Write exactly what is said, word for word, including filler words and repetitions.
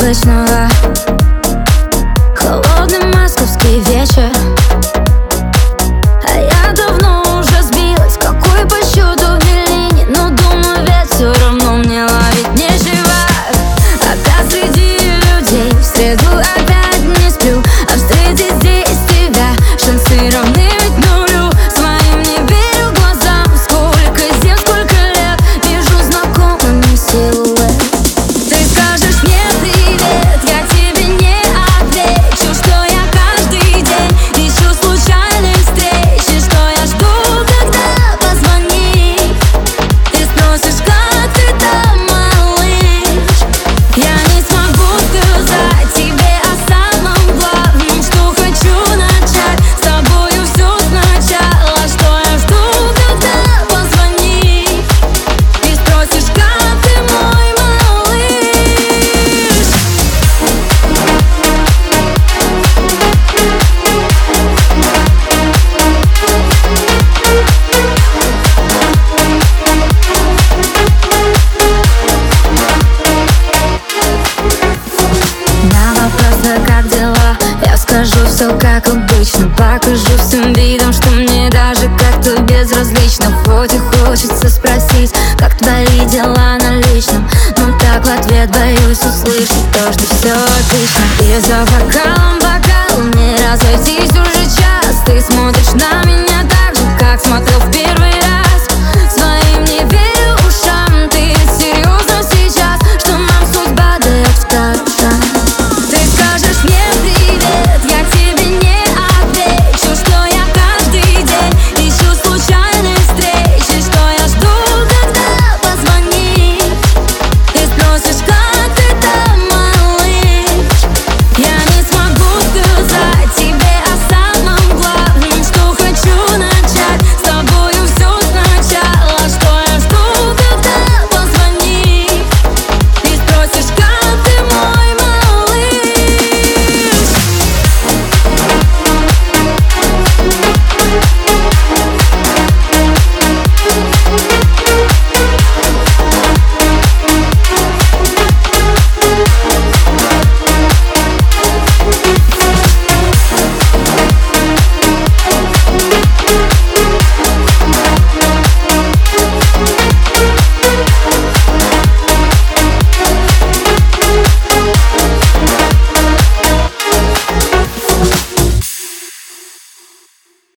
обычного. Холодный московский вечер, а я давно уже сбилась, какой по счету в Берлине. Но думаю, ведь все равно мне ловить нечего. Опять среди людей, в среду опять не сплю, а встретить здесь тебя шансы равны ведь нулю. Своим не верю глазам, сколько зим, сколько лет вижу знакомыми силуэт. Ты скажешь мне привет, я тебе не отвечу, что я каждый день ищу случайные встречи, что я жду, когда позвонишь. Ты спросишь, как ты там, малыш. Я не смогу сказать тебе о самом главном, что хочу начать с тобою все сначала, что я жду, когда позвонишь. Ты спросишь, как ты, мой малыш. На вопрос, да как дела, я скажу все как обычно. Покажу всем видом, что мне даже как-то безразлично. Хоть и хочется спросить, как твои дела на личном, но так в ответ боюсь услышать то, что все отлично. И за бокалом, бокалом не разойтись уже час. Ты смотришь на меня так же, как смотрел в первый